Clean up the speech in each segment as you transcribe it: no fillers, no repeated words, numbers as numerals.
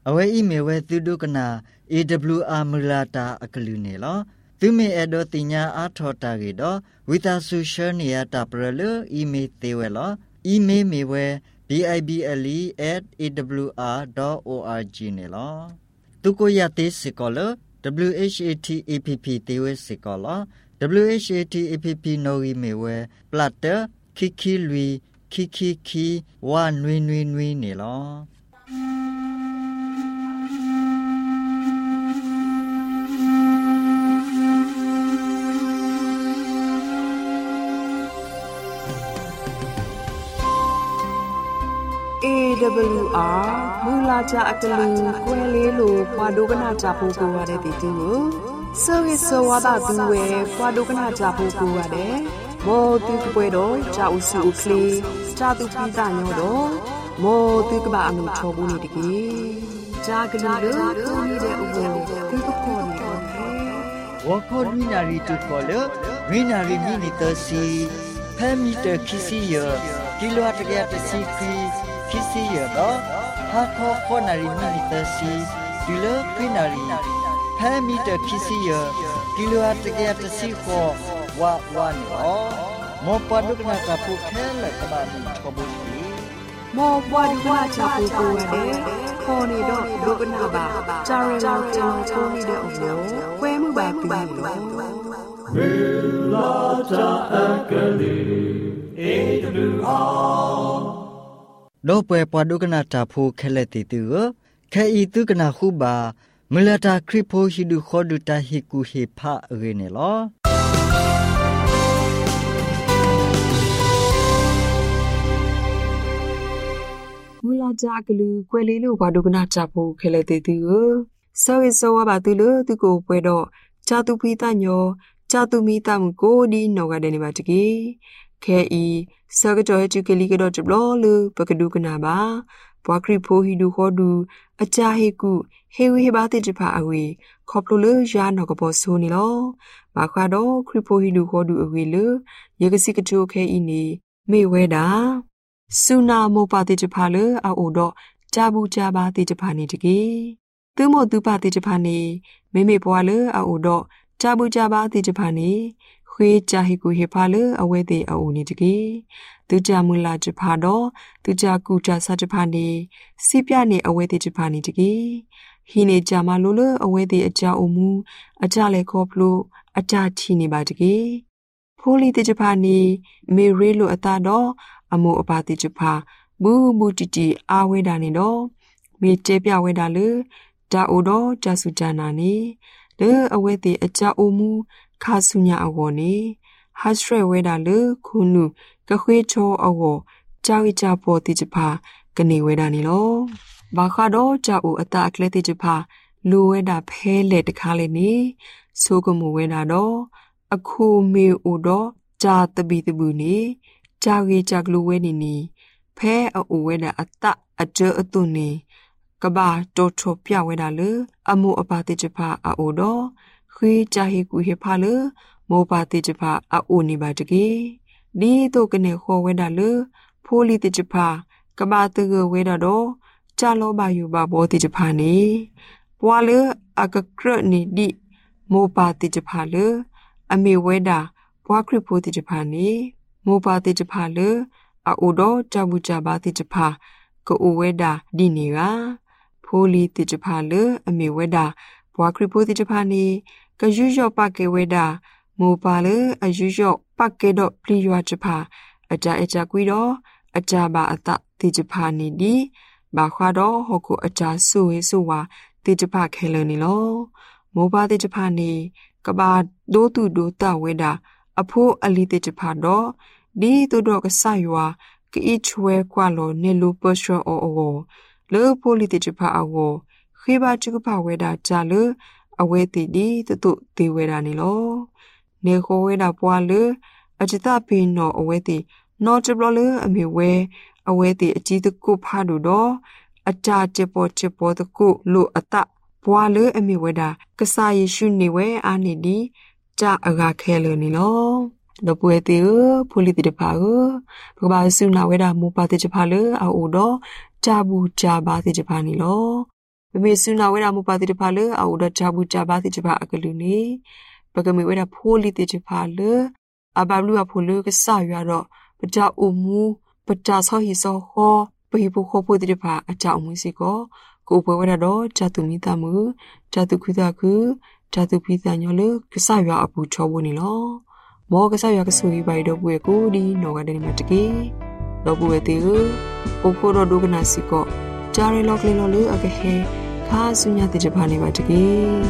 Awe email tudu kana AWR mulata akalune lo. Tume edo tinya athota gedo witha social niya tapralo email tewe lo. Email mewe bible@awr.org ne lo. Tuko yate sikolo WHATAPP tewe sikolo WHATAPP no mewe platter kiki lui kiki wa nui ne lo. AWR မူလာကြအတလူကွယ်လေးလိုပွာဒုကနာကြဖို့ကိုရတဲ့တီတူကိုစောရစောဝါဒသူဝဲပွာဒုကနာကြဖို့ကိုရတယ်မောတူကပွဲတော့ကြာဥစုကလေးကြာသူပိသညောတော့မောတူကဘာအမှုထောဘူးနေတကြီးကြာကလေးတို့သူနေတဲ့ဥပ္ပေသူကခေါ်နေတော့ဝခေါ်ရီနာရီတူခေါ်လို့ရီနာရီမီနီတစီဖဲမီတခီစီယကီလိုတ်ကရတစီခီkisi ya do ha kho nari minita si kilo kinari ha meter kisi ya kilo atke si kho wa ni lo mo padukna ka pu khela ka ba ni thobu ni mo padukna cha pu ko de kho ni do dukna ba chara cha ko ni de o kwe mu ba pi lo la cha akali AWR no pwe padukna ta phu khele ti tu khe I tu kana khu ba mulata kripho hidu khodu ta hiku he pha re ne lo mulata klu kwele lo padukna ta phu khele ti tu so wa ba tu lo tu ko pwe do cha tu phi ta nyo cha tu mi ta mu ko di no ga de ne ba ti ki khe I Sagajoy Jukeli Gadot Blolu, Pakadukana ba, Pakri Pohidu Hodu, Ajahiku, Hewi Hebati Japa away, Coplulu Jan Nogaboso Nilo, Bakado, Kripohidu Hodu away, Yagasikajo K ini, Mayweda, Suna Mopati Japalu, a Odo, Jabu Jabati Japani Tiki, Tumo Dupati Japani, Meme Boilu, a Odo, Jabu Jabati Japani, Hui Jahiku Hepalu away the Auni Tiki, Tuja Mula Japado, Tuja Kuja Sajapani, Sipiani away the Japani Tiki, Hine Jamalulu away the Aja Umu, Ajale Koplu, Aja Chini Batiki, Poli the Japani, Mirelu Atado, Amu Apati Japa, Bu Butiti Awe Danido, Me Jepia Wedalu, Da Odo, Jasujanani, the away the Aja Umu, Kasunya Awoni, Hasre Wedalu, Kunu, Kahwe Cho Awo, Jawicha Poti Japa, Gani Wedanilo, Bakado, Jau Attack Leti Japa, Lueda Pele de Kalini, Sogomu Wedado, Aku Me Udo, Ja the Bitibuni, Jawi Jaglu Wedini, Pe a Uweda Atta, a Jer Atuni, Gaba, Doto Pia Wedalu, Amu Apati Japa a Odo, Hui Jahiku Hepalu, Mopati Japa a Uni Batiki, Di Tokane Ho Wedalu, Poli the Japa, Kabatu Wedado, Jalo Bayu Baboti Japani, Walu Akakrani Di, Mopati Japalu, Ami Weda, Wakripoti Japani, Mopati Japalu, a Udo Jabujabati Japa, Go Uweda Dinira, Poli the Japalu, Ami Weda, Wakripoti Japani, Kajujo Pake Weda, Mopale, a usual Pakedo Pliwa Japa, Aja Ejaguido, Ajaba Ata the Japani di, Bakwado Hoku Aja Sui Suwa, the Japa Kelenilo, Moba the Japani, Kaba do to do ta Weda, a po ali the Japado, di to dog Sayua, each wear qualo, Nelu Busher or Owo, Lo Poli the Japa Awo, Hiba Chupa Weda Jalu, away the di to do the Wedanilo. Neko Weda Poilu, Ajita Pin no away the Notablu, a me way, away the Ajita Coop Hadudo, a cha chepo the cook, look at that. Poilu, a me weda, Kasai Shuniwe, Anidi, Ja Aga Kelo Nilo. The poetu, Politi de Pau, Probasuna Weda Mupati Japalu, a Udo, Jabu Jabati Japanilo. เมซุนาเวรามุปาติตะพาเลอาอุดจาบูจาบาติจบาอกลุนีปะกะเมเวราโพลิติจพาเลอาบาบลูอาโพเลกะสายาတော့ပကြအုံမူပကြဆောဟီဆောခောပဟိပုခောပုတိတဖာအကြောင်းမူစီကိုကိုပွဲဝရတော့ဂျာတုမီတမှုဂျာတုခုတာခုဂျာတုပိတညောလကဆရွာအပူချောဘူးနီလောမောကဆရွာကဆူရီပိုင်တော့ပွဲကိုဒီနောကတဲ့မတကေတော့ပွဲတေကိုခိုးတော့ဒုကနာစီကိုဂျာရီလောကလီလောလူအကဟေခါဆုညာတိကြပါနေပါတကေ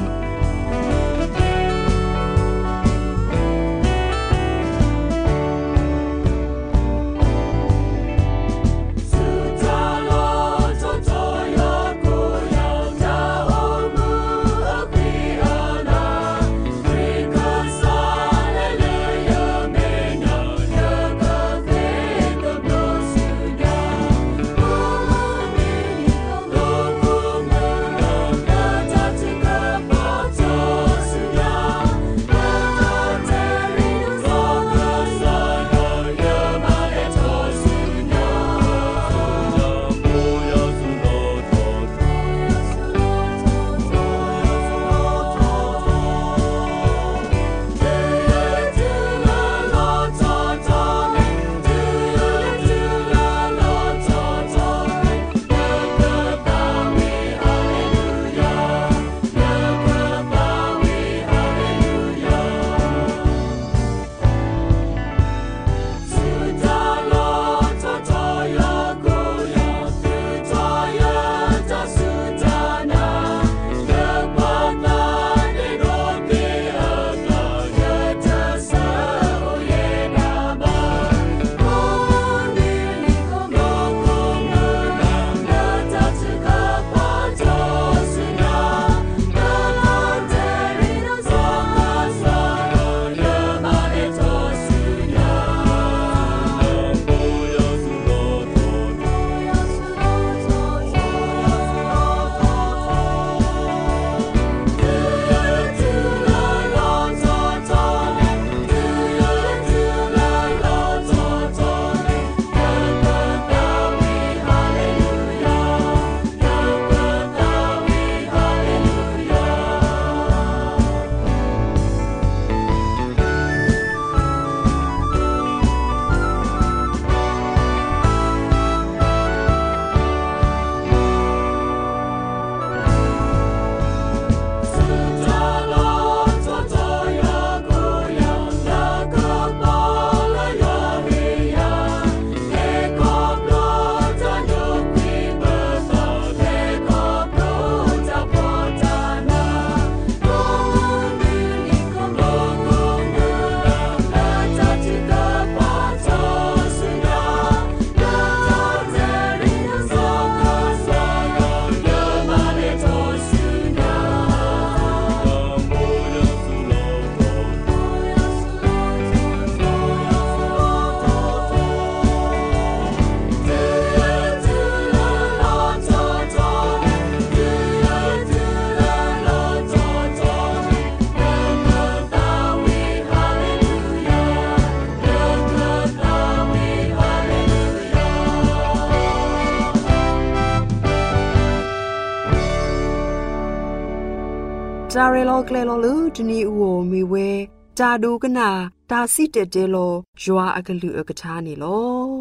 จาเรโลเกลโลลูดนีอูโอมีเวจาดูกนาตาซิเตเจโลยัวอากลืออกชานีโล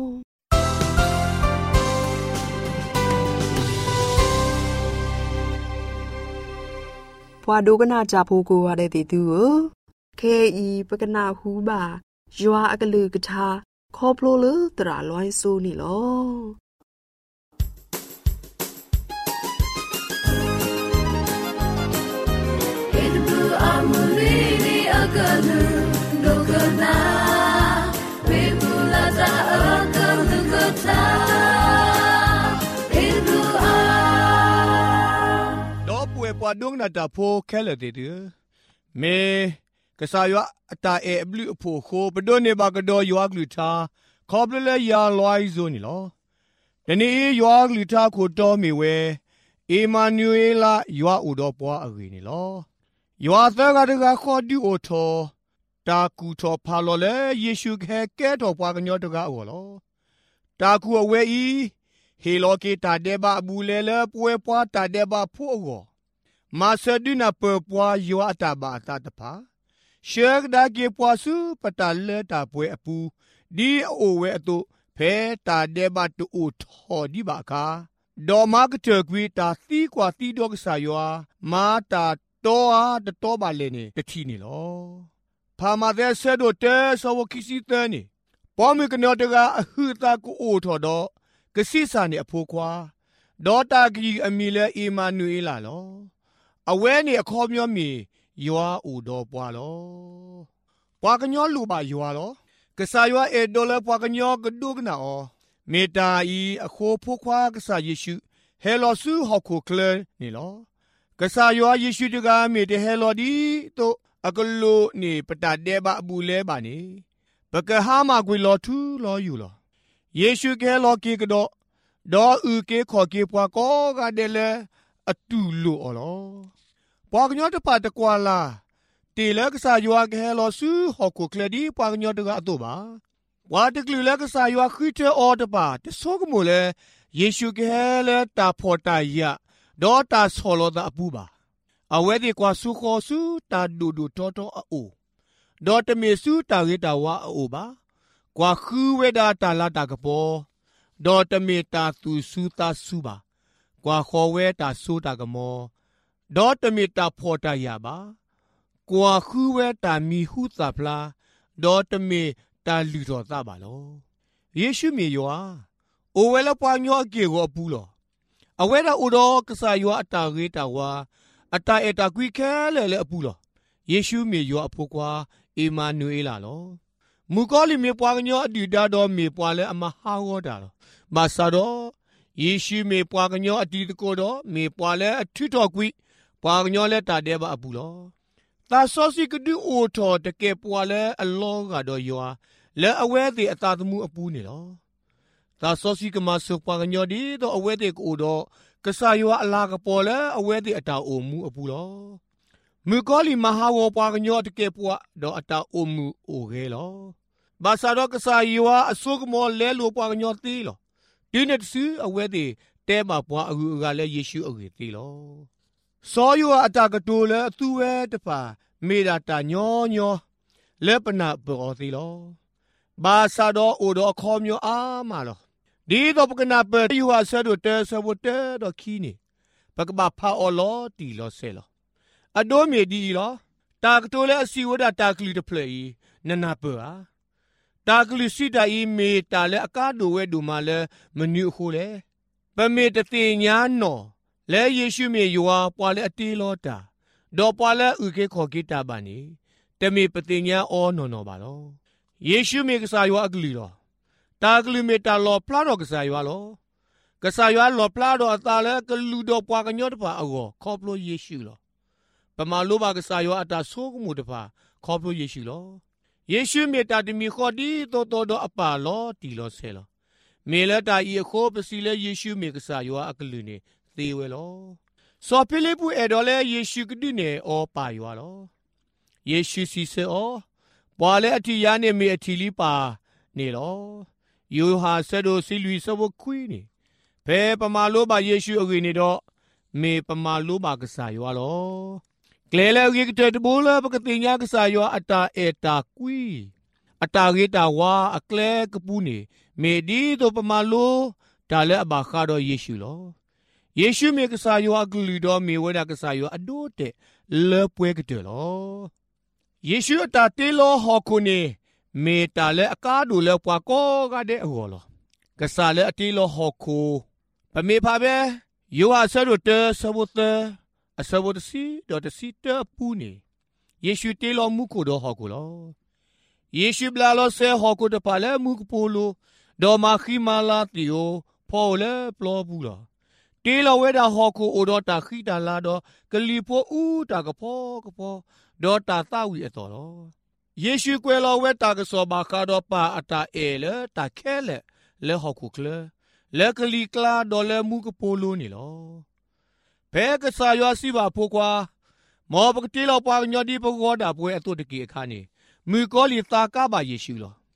พวาดูกนาจาพูกูวาเดติตูเคอีปกนาฮูบายัวอากลือกชาคอพโลลูตราลอยซูนีโล Amulini akalu dokana Bibulata akalu kota Idu a Dopwe pwa dung na ta pho khela de de Me kasaywa ata e blu pho kho padone ba ka do ywa glu tha khoble le ya loi zo ni lo Dani ywa glu tha kho to mi we Emmanuela ywa u do pwa agwi ni loယောသကတကခေါ်ဒီအိုထောတာကူထောဖာလောလေယေရှုခဲကဲတော်ပွားကညောတကအော်လောတာကူအဝဲဤဟเฮโลเกตาเดบาบูเลเลป่วยปัวตาเดบาพวกมาเสดินาเปปัวยัวตาบาตาตพาเชกดาเกปัวสุปตาเลตาป่วยอปูดีโอเวตุเพตาเดบาตุอุทอดีบากาดอมากเจกวีตาตีกว่าตีดอกสายัวมาตาโตอาตโตบาเลเนตทีนี่ลอพามาเดเซโดเตสวกิซิเตนี่ปอมิกนอตกาอหืตากูโอทอดอกสิสานี่อโพควาดอตากีอมีเลอีมานูเอลาลอအဝဲနေအခေါ်မျိုးမီရွာဦးတော်ပွားလောပွားကညောလူပါရွာလောကဆာရွာအေဒေါ်လာပွားကညောကဒုကနာအောမေတာဤအခိုးဖို့ခွာကဆာယေရှုဟဲလောဆူဟောက်ခိုကလနေလောကဆာရွာယေရှုတကမေတဟဲလောဒီတို့အကလုနေပတတဲဘအဘူးလဲပါနေဘကဟာမကွေလောထူလောယူလောယေရှုကဲလောကေကတော့ဒေါ်ဥကေခေါ်ကေပွားကောကတဲ့လေအတူလို့အော်လောပွားကညောတပါတကွာလာတေလကဆာယွာကဲလောဆူဟောကိုကလဒီပွားကညောတကအတော့ပါဝါတကလူလကဆာယွာခိတဲအော်တပါတဆိုးကမိုလေယေရှုကဲလေတာဖော်တာယဒေါ်တာဆောလောတာအပူပါအဝဲဒီကွာဆူခေါ်ဆူတာဒူဒူတော်တော်အိုဒေါ်တမေဆူတာရေတာဝါအိုပါကွာခူဝဲတာတာလာတာကပေါ်ဒေါ်တမေတာသူဆူတာဆူပါกว่าขอเวตาสู้ตากมอดอตมิตาพอตายาบากว่าคือเวตามีหูตาพลาดอตมิตาลือตาบาโลเยซูมียัวโอเวลปานยอเกโกอปูโลอเวดาอุดอกษายัวอตาเรตาวาอตาเอตากุยแคเลอปูโลเยซูมียัวอพกวาอิมานูเอลาโลมุกอลิมีปานยออดีดาดอมีปวาเลอมหาวดาโลบาซาโดယေရှုမေပွားကညောအတီတကိုတော့မေပွားလဲအထွတ်တော်ကွိပွားကညောလဲတာတဲ့ပါအပူလောသာစောစီကဒူအိုတော်တကယ်ပွားလဲအလောကတော့ယွာလဲအဝဲသေးအသာသမှုအပူနေလောသာစောစီကမဆုပွားကညောဒီတော့အဝဲသေးကိုတော့ကဆာယွာအလာကပေါ်လဲအဝဲသေးအတာအိုမှုအပူလောမူကောလီမဟာဝပွားကညောတကယ်ပွားတော့အတာအိုမှုအိုခဲလောဘာသာတော့ကဆာယွာအဆုကမောလဲလိုပွားကညောသေးလောဒီနေ့စုအဝဲတဲ့တဲမှာပွားအခုကလည်းယေရှုအဝဲသေးလောစောယွာအတာကတိုလဲသူဝဲတပါမေတာတာညောညောလက်ပနာပေါ်သေးလောဘာသာတော့အိုတော့ခေါ်မျိုးအားမလောဒီတော့ပကနာပဲယွာဆဲတို့တဲဆဝတဲတော့ခီးနေပကဘာဖာအော်လောတီလောဆဲလောအဒိုးမြေဒီလောတာကတိုလဲအစီဝဒတာကလီတဖလေနနာပါတာကလူစီတာဤမေတာလဲအကားဒိုဝဲဒူမာလဲမနူခိုလဲပမေတတိညာနော်လဲယေရှုမေယွာပွာလဲအတီလောတာဒေါ်ပွာလဲဥကေခေါ်ကိတာပါနေတမေပတိညာအောနော်နော်ပါလောယေရှုမေကစားယွာအကလီလောတာကလူမေတာလောပလာတော့ကစားယွာလောကစားယွာလောပလာတော့အတာလဲကလူတော့ပွာကညောတပါအောခေါ်ပလို့ယေရှုလောပမာလိုပါကစားယွာအတာဆိုးကမှုတပါခေါ်ပလို့ယေရှုလောယေရှုမေတ္တာတမီခေါ်ဒီတော်တော်အပါလောတီလောဆဲလောမေလတာဤခိုးပစီလဲယေရှုမေကစားယောအကလူနေသေဝဲလောစောဖိလိပ္ပုအေတော်လဲယေရှုကတိနေအောပါယောလောယေရှုစီစေအောပွာလဲအတီယာနေမေအတီလီပါနေလောယောဟာဆဲဒိုစီလူစဘခွီနေဘဲပမာလိုပါယေရှုအဂိနေတော့မေပမာလိုပါကစားယောလောကလဲလဲရီကတဲ့ဘူလပကတိညာကစားယောအတာအေတာကွီအတာရီတာဝါအကလဲကပူနေမေဒီတော့ပမာလိုဒါလဲအဘာခါတော့ယေရှုလောယေရှုမေကစားယောအကလူတော်မေဝဒကစားယောအဒိုတဲ့လဲပွဲကတဲ့လောယေရှုအတာတေလောဟောခုနေမေတာလဲအကားဒူလဲပွားကောကတဲ့အောလောကစားလဲအတေလောဟောခုပမေဖာပဲယောဟာဆရတဲ့ဆဘတဲ့အစဝတ်စီဒေါ်တစီတပူနေယေရှုတေလောမူကိုတော့ဟောကိုလောယေရှုဘလာလောဆဲဟောကိုတပါလဲမူကပိုလိုဒေါ်မာခီမာလာတီယိုဖော်လဲပလောဘူးလားတေလောဝဲတာဟောကိုအိုတော့တာခိတာလာတော့ကလီပိုဦးတာကဖောဒေါ်တာသဝီအတော်လောယေရှုကွယ်လောဝဲတာကစောဘာခါတော့ပါအတာအဲလဲတာခဲလဲဟောကိုကလဲကလီကလာဒေါ်လဲမူကပိုလိုနေလောဘဲကစားရွာစီပါဖိုကွာမောပကတိလောပွားညောဒီပကောတာပွဲအတုတကီအခါနေမူကောလီတာကပါယေရှုလော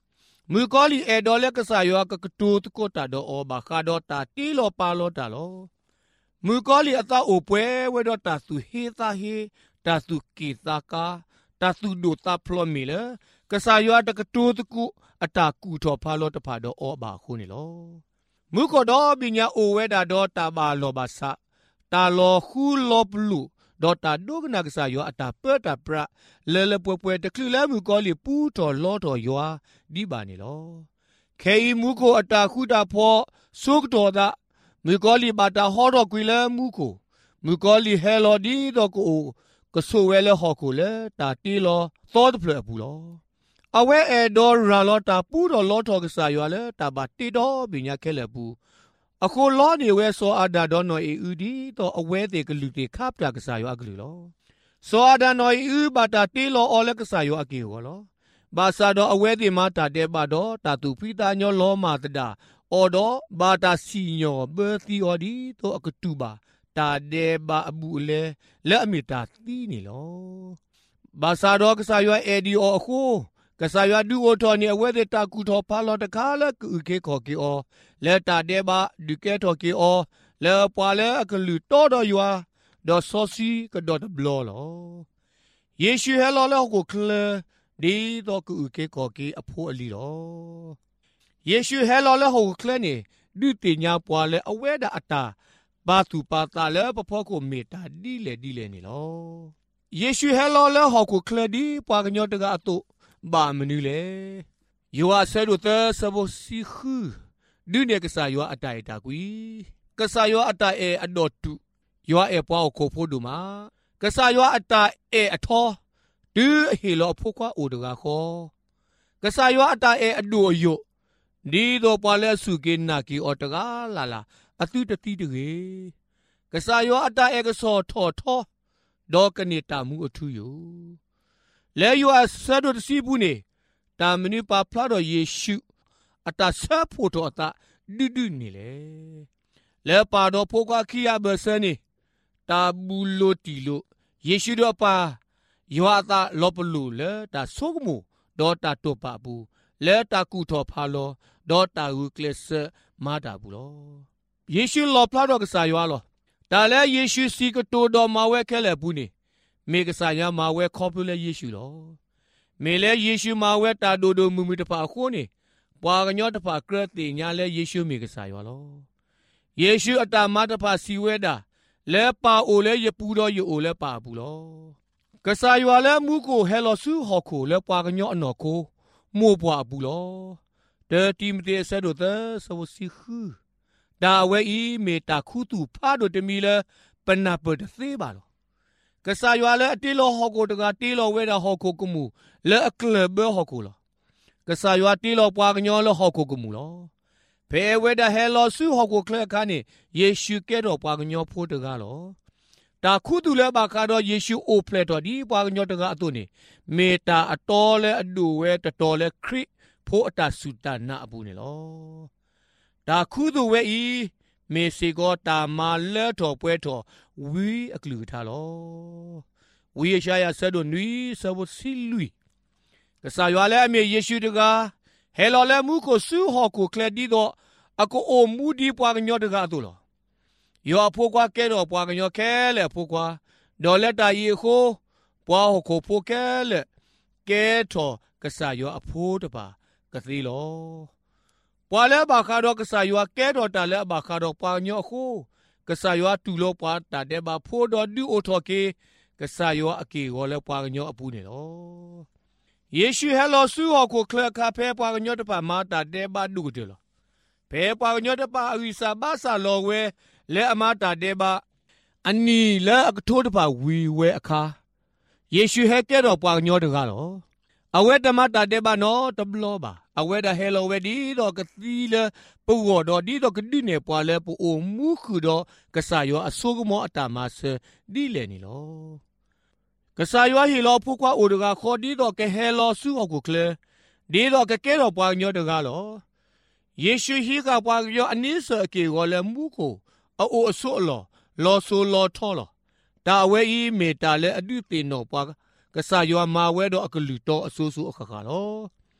มือกอลีเอดอเลกษายอกกตูตโกตาดออบาคาดอตาตีโลปาโลตาโลมือกอลีอตาโอเปเวดอตาสุเฮตาเฮตาสุกีตากาตาสุดูตาพลอมีเลกษายอตกตูตกุอตากูทอพาโลตพาดออบาคูนี่โลมือกอดอบิญญาโอเวดาดอตาบาโลบาสะตาโลคูโลปลูดอตาดูกนักษายออตาเปิดตาปราเลป่วยตะคลือแล้วมือกอลีปูทอลอทอยอดีบานี่โลเคยมูโกอตาคูดาพอสุกโตดามือกอลีบาตาฮอดอกวิเลมูโกมือกอลีเฮลอดีดอกโอกโซเวเลฮอโกเลตาตีลอซอดเพลบูลออเวเอดอราลอตาปูดอลอทอกษายอเลตาบาติดอบิญญาเคเลบูအခုလောနေဝဲစောအာဒါဒေါ်နော်အူဒီတော့အဝဲတဲ့ကလူတွေခပ်တာကစားရောအကလူလောစောအာဒါနော်အူဘာတာတေလောအော်လက်ကစားရောအကေရောလောဘာသာတော့အဝဲတဲ့မှာတာတဲ့ပါတော့တာသူဖိတာညောလောမာတတာအော်တော့ဘာတာစီညောဘေတီအော်ဒီတော့အကတူပါတာတဲ့ဘာအဘူးလေလက်အမီတာသီးနေလောဘာသာတော့ကစားရောအေဒီအော်အခုကစားရဒူအိုတော်နေအဝဲတဲ့တာကူတော်ဖာလောတကားလက်ကူကေခေါ်ကေအောလဲတာတဲ့ပါဒုကဲတော်ကေအောလဲပွာလဲအကလူတော်တော်ရွာဒေါ်ဆောစီကဒေါ်ဘလောလောယေရှုဟဲလောလဲကိုကလဒီတော့ကူကေခေါ်ကေအဖိုးအလီတော်ယေရှုဟဲလောလဲဟိုကလနေဒုတိညာပွာလဲအဝဲတာအတာဘာသူပါတာလဲပဖောကိုမေတာဒီလေနေလောယေရှုဟဲလောလဲဟောကိုကလဒီပွာကညောတကအတုဘာမနူလေယောအဆဲတို့သဆဘစီခူဒုနေကစားယောအတိုင်တာကွီကစားယောအတိုင်အဒေါ်တူယောအပွားကိုဖို့ဒူမာကစားယောအတိုင်အထောဒူဟီလောဖို့ကွာအိုတကခောကစားယောအတိုင်အဒူယိုဒီတော့ပွာလဲစုကေနာကီအော်တကလာအတုတတိတကေကစားယောအတိုင်ကစောထောဒေါ်ကနေတာမှုအထူယိုလဲယောအဆဲတို့စီဘူးနေတာမနီပါဖလာတော်ယေရှုအတာဆာဖို့တော်အတာဒုနေလေလဲပါတော်ဖိုးကွာခိယဘဆနေတာဘူးလိုတီလိုယေရှုတော်ပါယောအတာလောပလူလဲတာဆုကမှုဒေါ်တာတော့ပါဘူးလဲတာကူတော်ဖာလောဒေါ်တာဟုကလစ်မာတာဘူးလောယေရှုလောဖလာတော်ကစားယောလောတာလဲယေရှုစီကတိုတော်မာဝဲခဲလဲဘူးနေမေကစားယာမာဝဲခေါပလဲယေရှုလောမေလဲယေရှုမာဝဲတာဒိုဒိုမူမူတဖာခိုးနေပွာကညောတဖာကရတိညာလဲယေရှုမေကစားယောလောယေရှုအတာမတဖာစီဝဲတာလဲပါအိုလဲယပူတော်ယအိုလဲပါဘူးလောကစားယောလဲမူကိုဟဲလောဆူဟော်ကိုလဲပွာကညောအနော်ကိုမို့ပွာဘူးလောတေတီမတေဆဲတို့သဆဝစီခူဒါဝဲဤမေတာခုတူဖာတို့တမီလဲပနာပတသေးပါလောကစားရွာလဲအတေလောဟောကိုတကတေလောဝဲတာဟောကိုကမှုလဲအကလဘဟောကိုလောကစားရွာတေလောပွားကညောလောဟောကိုကမှုလောဘဲဝဲတာဟဲလောဆူဟောကိုကလခါနေယေရှုကဲတော်ပွားကညောဖို့တကလောတာခုတူလဲပါကတော့ယေရှုအိုဖလက်တော်ဒီပွားကညောတကအတုနေမေတာအတော်လဲအဒူဝဲတတော်လဲခရစ်ဖို့အတဆုတနာအပူနေလောတာခုတူဝဲဤမေစီကောတာမာလဲတော်ပွဲတော်ဝီအကလူထားလောဝီရှာယာဆဒိုနွီဆဘစီလူကစားရွာလဲအမေယေရှုတကားဟဲလော်လဲမှုကိုဆူဟော်ကိုကလဒီတော့အကိုအိုမူဒီပွားကညောတကားတို့လောယောဖိုကွာကဲတော့ပွားကညောခဲလဲဖိုကွာဒေါ်လက်တာယေခိုပွားဟောကိုဖိုခဲလဲကဲတော်ကစားယောအဖိုးတပါကတိလောပွာလဲဘာခါတော့ကစားယောကဲတော်တာလဲဘာခါတော့ပွားညောခိုကစားယောတူလောပွားတာတဲ့ဘာဖိုးတော်ဒူအိုထော်ကေကစားယောအကေရောလဲပွားညောအပူနေလောယေရှုဟဲလောဆူဟောကိုကလခါဖဲပွားညောတပါမာတာတဲ့ဘာဒူတယ်လောဖဲပွားညောတပါအဝိစာဘာစာလောဝဲလဲအမာတာတဲ့ဘာအနီလဲအကထိုးတပါဝီဝဲအခါယေရှုဟဲကဲတော့ပွားညောတကားလောအဝဲတမတာတဲ့ဘာနော်တဘလောပါအဝဲတာဟဲလောဝဲဒီတော့ကတိလဲပူတော့ဒီတော့ကတိနေပွားလဲပူအိုမူခုတော့ကစားယောအစိုးကမောအတာမဆဒီလဲနေလောကစားယောဟီလောဖူကွာအိုတကခေါ်ဒီတော့ကဟဲလောဆူဟောကိုကလဲဒီတော့ကဲတော့ပွားညောတကားလောယေရှုဟီကပွားယောအနည်းစအကေကိုလဲမူကိုအိုအစိုးလောဆိုလောထောလောဒါဝဲဤမေတာလဲအတုတေနောပွားကစားယောမာဝဲတော့အကလူတော့အစိုးအခါခါလော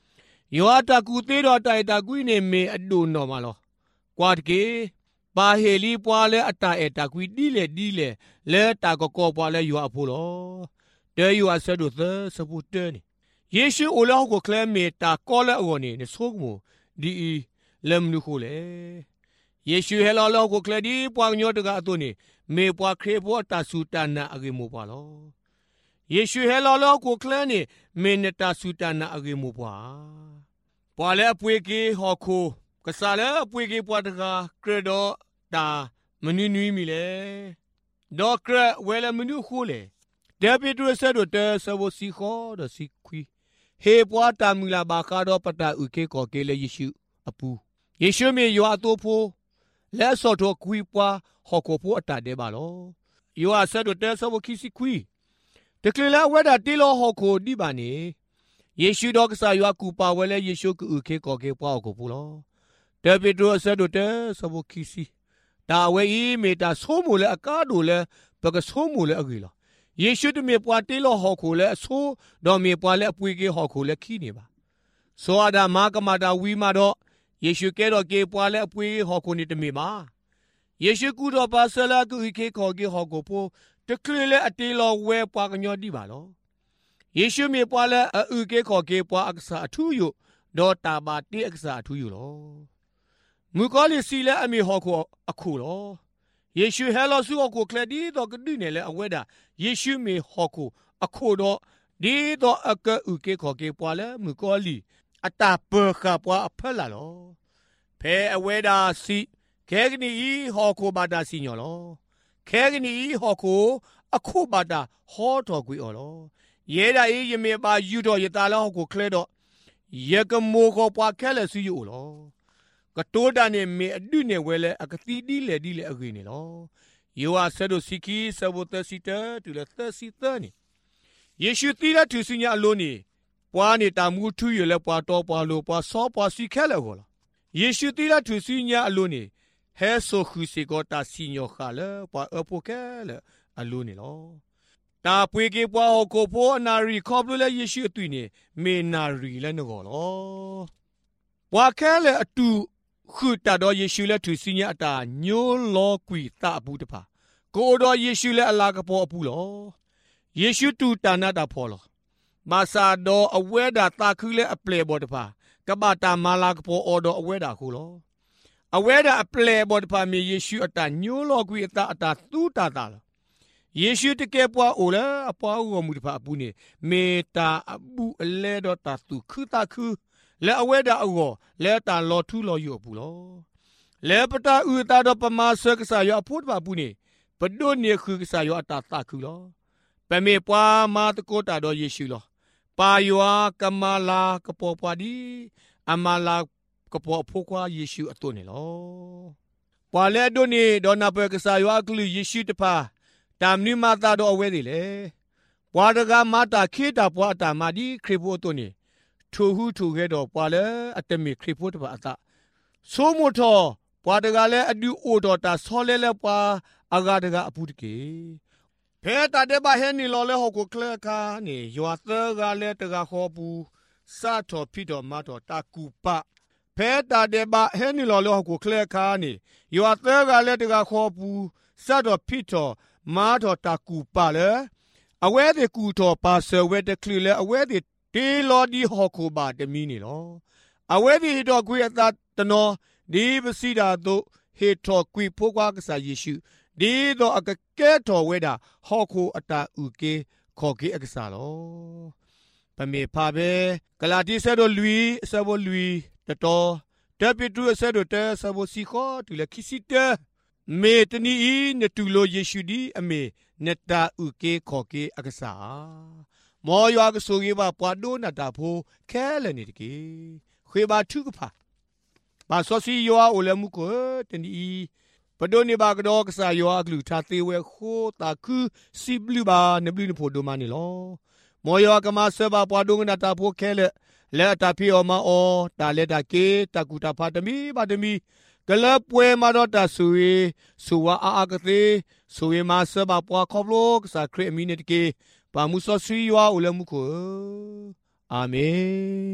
ယောအတာကူသေးတော်တိုင်တာကွီနေမေအဒုနော်မလောကွာတကေပါဟေလီပွာလဲအတာအတာကွီဒီလေလဲတာကောပွာလဲယောအဖိုးလောတဲယောအဆက်တို့သစပူတဲနေယေရှုအိုလောကိုကလဲမေတာကောလဲအော်နေဆိုးမိုဒီလမ်နုခိုလေယေရှုဟဲလောကိုကလဲဒီပွာညောတကအတုနေမေပွာခရေဘောတာဆူတနာအဂေမိုပါလောယေရှုဟဲလောကိုကလဲနေမေနတာဆူတနာအဂေမိုပွာပွာလဲအပွေကေဟောခိုကစားလဲအပွေကေပွာတကာကရဒေါတာမနွနွီမီလေဒေါကရဝဲလမနုခိုလေဒေပီဒရဆဒတဲဆဝစီခေါ်ဒစီခွီဟေပွာတာမူလာဘာကာဒေါပတာဥကေကောကေလေယေရှုအပူယေရှုမေယောအတိုဖိုလဲဆော့တော့ကွီပွာဟောကိုဖိုအတာတဲ့ပါလောယောအဆဒတဲဆဝခီစီခွီတကလေလာဝဲတာတီလောဟောကိုဒီပါနေယေရှုတော်ကစားယောကူပါဝဲလေယေရှုကူခေကောကေပွာကိုပူလောဒေပီဒရဆဒတဲဆဝခီစီတာဝဲဤမေတာဆိုးမူလေအကားတို့လေဘကဆိုးမူလေအကြီးလောယေရှုတမေပွာတေလောဟောခိုလေအဆိုးတော်မေပွာလေအပွေကေဟောခိုလေခီနေပါဆိုအဒါမာကမာတာဝီမာတော့ယေရှုကဲတော့ကေပွာလေအပွေဟောခိုနေတမေမာယေရှုကူတော်ပါဆလာကူခေခေါ်ကေဟောကိုပိုတကလေလေအတေလောဝဲပွာကညောဒီပါလောယေရှုမေပွာလေအဥကေခေါ်ကေပွာအက္ခအထူးယဒေါ်တာဘာတေအက္ခအထူးယလောမူကောလီစီလေအမေဟောခိုအခုလောယေရှုဟဲလောစုကိုကလဒီတော့ကဒိနေလေအဝဲတာယေရှုမေဟောကိုအခုတော့ဒီတော့အကဥကေခေါ်ကေပွာလဲမူကောလီအတာပခပွာအဖက်လာလောဖဲအဝဲတာစီခဲကနီဟောကိုဘာတာစီညောလောခဲကနီဟောကိုအခုဘာတာဟောတော်ကွေအော်လောရဲတာယမေပါယူတော်ရတာလောကိုကလဲတော့ယေကမိုကိုပွာခဲလဲစီယူလောကတိုးတာနေမေအဒုနေဝဲလဲအကတိဒီလေအဂိနေလောယောအဆဒိုစီကီဆဘသစီတာတူလေသစီတနီယေရှုတီလာသူစညာအလုံးနေပွားနေတာမူထူရလဲပွားတော့ပွားလို့ပွားစောပွားစီခဲလဲကိုလားယေရှုတီလာသူစညာအလုံးနေဟဲဆိုခူစီကိုတာစီညောခါလဲပွားအပိုခဲလဲအလုံးနေလောတာပွေကေပွားဟောကိုဖိုအနာရီခေါပလိုလဲယေရှုအတွေ့နေမေနာရီလဲနော်လောပွားခဲလဲအတူခုတတော်ယေရှုလက်သူစညာတာညိုလောကွီတာဘူးတပါကိုတော်ယေရှုလက်အလာကပေါ်အပူလောယေရှုတူတာနာတာဖော်လောမာစာတော်အဝဲတာတာခူးလက်အပလေပေါ်တပါကပတာမာလာကပေါ်အော်တော်အဝဲတာခုလောအဝဲတာအပလေပေါ်တပါမြေယေရှုအတာညိုလောကွီအတာသူ့တာတာလောယေရှုတကယ်ပွားအိုလာအပွားဦးမှုတပါအပူနေမေတာအပူအလဲတော်တာသူခူတာခူလဲအဝဲတာအောလဲတာလောထူလောယူဘူးလောလဲပတာဥတာတော့ပမာဆကစားရအဖို့ပါဘူးနေပဒိုနေခုကစားရအတာတာခုလောပမေပွားမာတကိုတာတော့ယေရှုလောပါယောကမာလာကပေါ်ပွားဒီအမာလာကပေါ်ဖို့ကွာယေရှုအတုနေလောပွာလဲဒိုနေဒေါနာပကစားရကလူယေရှုတပါတမ်နိမာတာတော့အဝဲတယ်လေပွာတကမာတာခေတာပွာတာမာဒီခရဖို့တုနေထိုဟုထိုခဲ့တော့ပွာလဲအတမီခရဖို့တပါအတာဆိုးမထောပွာတကလည်းအဒူအိုတော်တာဆောလဲလဲပွာအဂါတကအပူတကေဖဲတာတဲ့ဘာဟဲနီလောလဲဟောကိုကလခါနေယောသကလည်းတကဟောဘူးစာတော်ဖိတော်မတော်တာကူပဖဲတာတဲ့ဘာဟဲနီလောလဲဟောကိုကလခါနေယောသကလည်းတကဟောဘူးစာတော်ဖိတော်မတော်တာကူပလေအဝဲတဲ့ကူတော်ပါဆဝဲတဲ့ကလလဲအဝဲတဲ့တေလော်ဒီဟောကိုပါတမီနေလောအဝဲဒီတော့ကွေအတာတနောဒီပစီတာတို့ဟေတော်ကွေဖိုးကွာကစားယေရှုဒီတော့အကကဲတော်ဝဲတာဟောကိုအတာဥကေခေါ်ကေအကစားလောပမေဖာပဲဂလာတိဆဲတို့လူဆဘလူတတော်တပိတူဆဲတို့တဲဆဘစီခေါ်တူလေခီစီတဲမေတနီနတူလိုယေရှုဒီအမေနတာဥကေခေါ်ကေအကစားမောယောကဆိုကြီးပါပွားဒိုနတာဖိုခဲလနေတကေခွေပါထုကဖာပါဆောစီယောအိုလမှုကိုတနီပဒိုနေပါကတော့ကစားယောအကလူသာသေးဝဲခိုတာခုစီဘလူပါနဘလူနဖို့ဒိုမနီလောမောယောကမဆဘပွားဒိုနတာဖိုခဲလဲတာဖီအောမအောတာလက်တာကေတကူတာဖာတမီပါတမီကလပွဲမာတော့တာဆူရီဆူဝါအာကသေးဆူရီမာဆဘပွားခေါပလိုကစားခရမီနတကေပါမှုဆောစီယောအိုလမှုကိုအာမင်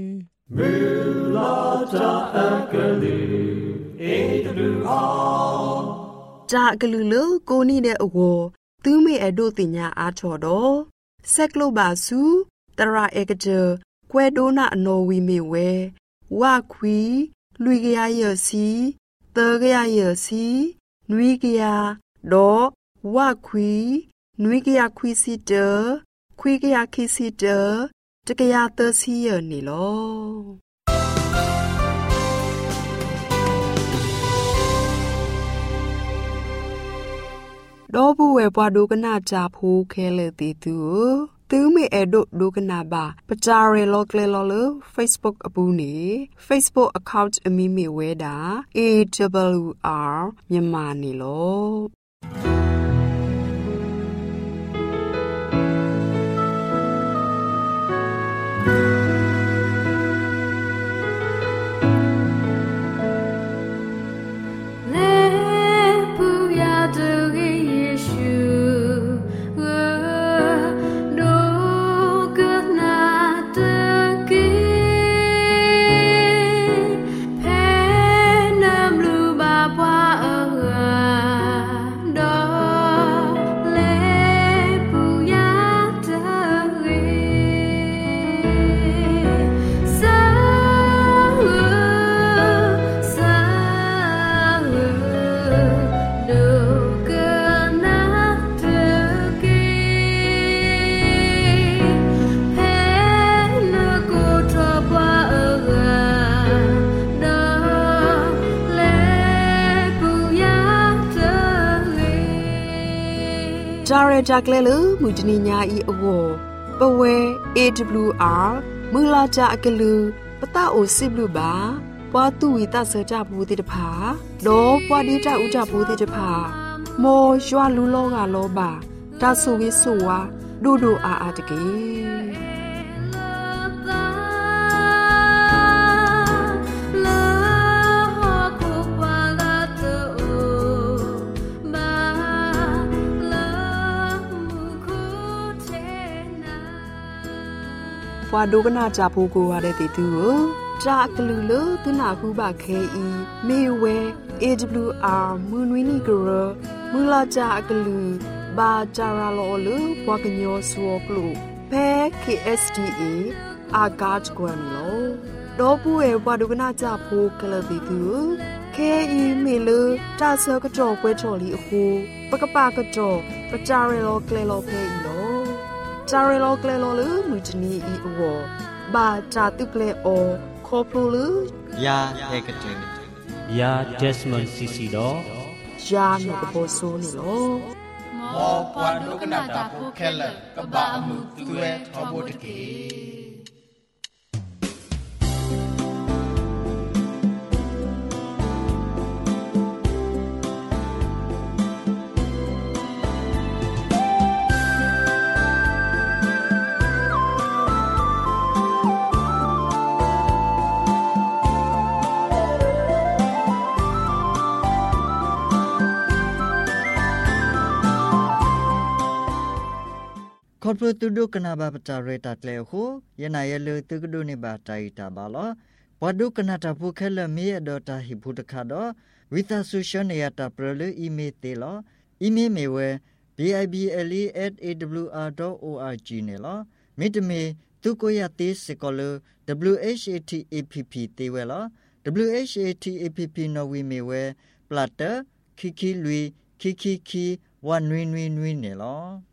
Mulata Akalu AWR จากกลือเลโกนี่เดอโวตื้อเมอโดติญาอาชอดอเซกโลบาซูตราเอกเจแควโดนาโนวีเมเววาควีลุยกยาเยซีเตกยาเยซีนุยกยาดอวาควีนุยกยาควีซิเตควีกยาคิซิเตตกยาเตซีเยนี่ลอดอบูเวปวาดูกนาจาพูเคเลติตูตื้อเมเอโดดูกนาบาปจาเรโลเกเลโลเล Facebook อปูนี Facebook account อมีเมเวดา AWR မြန်မာနေလောจาเรจากเลลมุจนิญาอีอโวปเว AWR มือลาจากลือปะตาโอซิบลูบาปวาตุวิตาเสจาบูติตภาโดปวาดีจาอุจาบูติตภาโมยัวลูโลกาโลบาตาสุวิสุวาดูดูอาตะกีพอดูก็น่าจะพูกูว่าได้ติดตัวจากลือเลตุนาคูบาเคอีเมเว AWR มือนวินีกรมือลาจากลือบาจาราโลลือพวกญอสัวกลูแพ้ KSTA อากาศกวนโลดอปูเอพอดูก็น่าจะพูกละติดตัวเคอีเมลือตาเซกจอกเวชอลีคูปะกะปากะจอกปะจาเรโลเกลโลเพอีโลจาเรโลเกลโลลือมุจนีอีอวบาจาตุเกลโอคอพลูลือยาเอกเจยาเดสมอนซิซิโดยาโนกโบโซนี่โลมอปวานุกนาตาพูแคลกะบะมุตุเอทอโบตะเกคอร์ปตุดุกนาบาปจาเรตัดเลโคยนายเลตุกดุนิบาไตตาบาลปดุกนาตาภูเคลเมียดอตาฮิพุตคาดอวิตาสุชเนยตาเปรลอีเมเตลอีเมเมเว bible@awr.org เนลมิตเมตุโกยาติสกอล WHATAPP เตเวล WHATAPP นวีเมเวปลาเตคิคิลุยคิคิคิวันนวินวินวินเนล